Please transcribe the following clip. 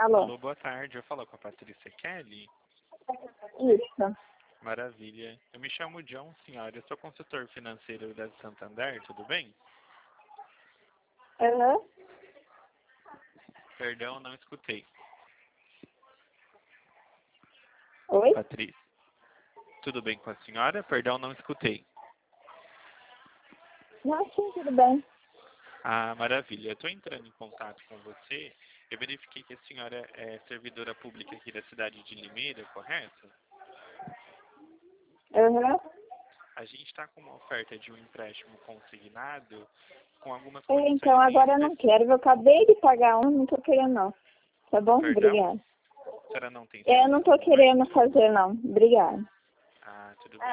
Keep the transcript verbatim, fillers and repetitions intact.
Alô? Alô, boa tarde. Eu falo com a Patrícia Kelly. Isso. Maravilha. Eu me chamo John, senhora. Eu sou consultor financeiro da Santander, tudo bem? Aham. Perdão, não escutei. Oi? Patrícia. Tudo bem com a senhora? Perdão, não escutei. Não, sim, tudo bem. Ah, maravilha. Eu estou entrando em contato com você. Eu verifiquei que a senhora é servidora pública aqui da cidade de Limeira, correto? Aham. A gente está com uma oferta de um empréstimo consignado com algumas É, condições Então, bem agora eu não específicas. quero. Eu acabei de pagar um, não tô querendo não. Tá bom? Perdão? Obrigada. A senhora não tem É, eu não serviço tô no momento? querendo fazer não. Obrigada. Ah, tudo bem.